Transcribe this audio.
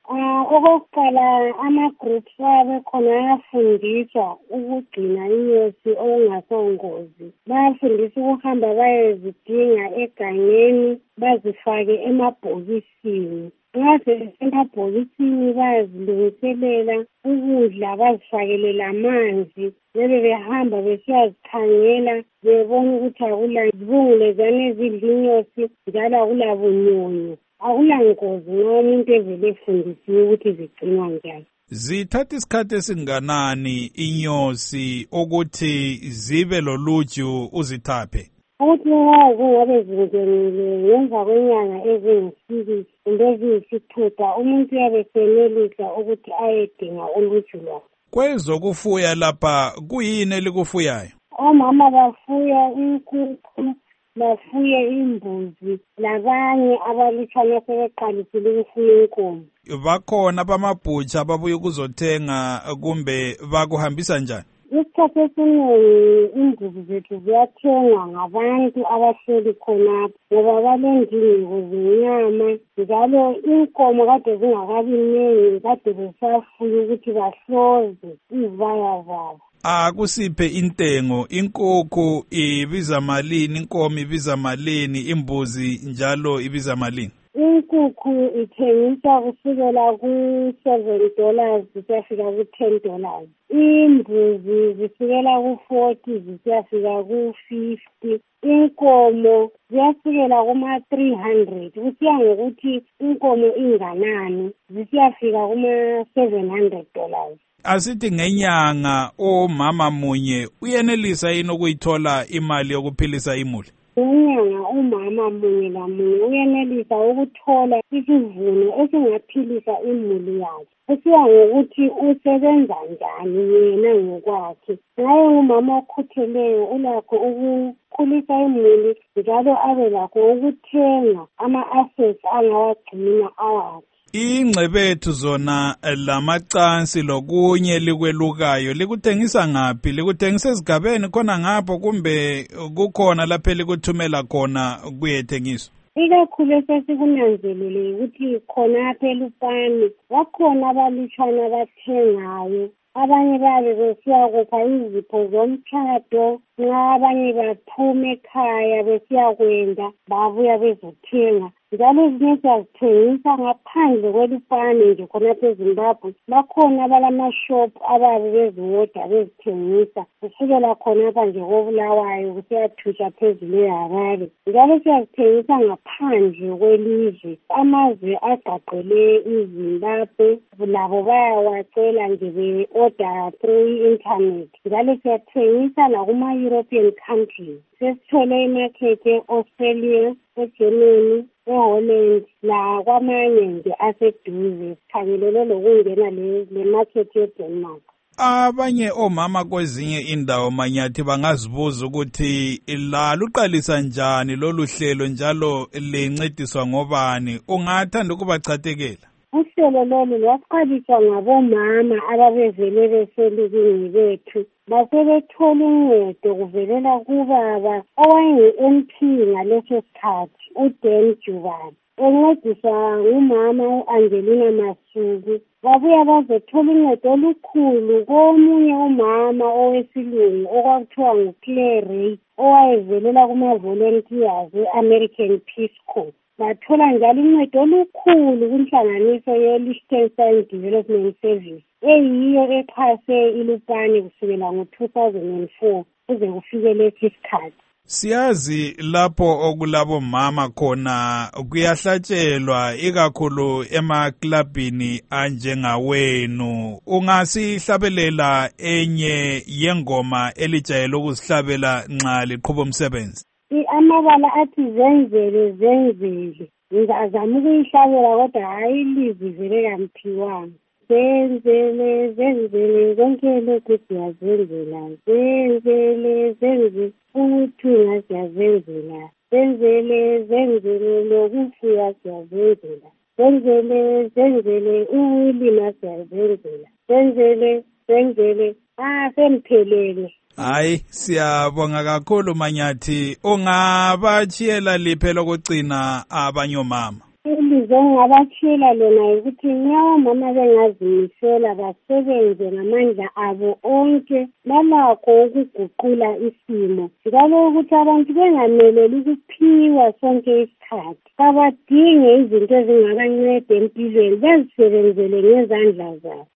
Okokuqala ama-groups abe khona ayafundiswa ukugcina inyosi okungasongozi. Bayafundiswa ukuhamba bayezidinga egangeni bazifake emabhokisini. Nxa sezisemabhokisini bayazilungiselela ukudla, bazifakele lamanzi. Bebe behamba besiyazikhangela bebona ukuthi akula zibungulezane ezidla inyosi njalo akula bunyonyo. Akulangozi nxa umuntu evele efundisiwe ukuthi zigcinwa njani. Zithatha isikhathi esinganani inyosi ukuthi zibe loluju uzithaphe? Ukuthi nxa zingabe zingenile ngemva kwenyanga eziyisibili kumbe eziyisithupha umuntu uyabe senelisa ukuthi ayedinga uluju lwakhe. Kwezokufuya lapha kuyini elikufuyayo? Omama bafuya inkukhu, bafuye imbuzi, labanye abalutshwana sebeqalisile ukufuya inkomo. Bakhona bamabhutsha ababuya ukuzothenga kumbe bakuhambisa njani? Isikhathi esiningi imbuzi zethu ziyathengwa ngabantu abahleli khonapho ngoba balendingeko zenyama, njalo inkomo kade zingakabi ningi kade besafuya ukuthi bahloze izibaya zabo. Akusiphe intengo, inkukhu ibiza malini, inkomo ibiza malini, imbuzi njalo ibiza malini? Inkukhu ithengiswa kusukela ku$7 zisiyafika ku$10. Imbuzi zisukela ku-40 zisiyafika ku-50. Inkomo ziyasukela kuma-300 kusiya ngokuthi inkomo inganani, zisiyafika kuma-$700. Asithi ngenyanga umama munye uyenelisa yini ukuyithola imali yokuphilisa imuli? Ngenyanga umama munye lamunye uyenelisa ukuthola isivuno esingaphilisa imuli yakhe. Kusiya ngokuthi usebenza njani yena ngokwakhe. Ngaye umama okhutheleyo ulakho ukukhulisa imuli njalo abe lakho ukuthenga ama-assets angawagcina awakhe. Ingcebethu zona lamacansi lokunye likwelukayo likuthengisa ngaphi? Likuthengisa ezigabeni khona ngapho kumbe kukhona lapho likuthumela khona kuyethengiswa? Ikakhulu esesikunanzelele ukuthi khonapha eLupane bakhona abalutshwana abathengayo. Abanye babe besiyakupha izipho zomtshado, nxa abanye baphume ekhaya besiyakwenda babuya bezothenga. Njalo ezinye siyazithengisa ngaphandle kweLupane nje khonapha eZimbabwe. Bakhona abalamashop ababe beziwoda bezithengisa kusukela khonapha nje koBulawayo kusiyathutsha phezulu eHarare. Njalo siyazithengisa ngaphandle kwelizwe, amazwe agqagqele iZimbabwe labo bayawacela nje be-order through internet. Njalo siyathengisa lakuma-European countries. Sesithole imarket e-Australia, eGermany, eHolland lakwamanye nje aseduze. Sikhangelele lokungena le market yeDenmark. Abanye omama kwezinye indawo manyathi bangazibuza ukuthi luqalisa njani lolu hlelo njalo lincediswa ngobani. Ungathanda ukubachathekela? Uhlelo lolu lwaqaliswa ngabomama ababevele beselukini bethu. Basebethola uncedo kuvelela kubaba owayengu-MP ngaleso sikhathi, uDan Jubane. Encediswa ngumama u-Angelina Masuku. Babuya bazothola uncedo olukhulu komunye umama owesilungu okwakuthiwa nguClaire Ray owayevelela kuma-volunteers e-American Peace Corps. Bathola njalo uncedo olukhulu kunhlanganiso ye-Liechtenstein Development Service eyiyo exhase iLupane kusukela ngo-2004 kuze kufike lesi isikhathi. Siyazi lapho okulabo mama khona kuyahlatshelwa ikakhulu emaklabini anjengawenu. Ungasihlabelela enye yengoma elijayele ukusihlabela nxa liqhuba umsebenzi? Amabala athi zenzele zenzele. Ngizazama ukuyihlabela kodwa hayi ilizwi vele kamphiwanga. Zenzele zenzele zonke lokhu siyazenzela. Zenzele zenzele ukuthunga siyazenzela. Zenzele zenzele lokufuya siyazenzela. Zenzele zenzele ukulima siyazenzela. Zenzele zenzele semphelele. Hayi, siyabonga kakhulu Manyathi. Ungabatshiyela liphe lokugcina abanye omama? Ilizo ngabatshela lona ukuthi nxa omama bengazimisela basebenze ngamandla abo onke balakho ukuguqula isimo. Njalo ukuthi abantu bengameleli ukuphiwa sonke isikhathi. Abadinge izinto ezingabanceda empilweni bazisebenzele ngezandla zabo.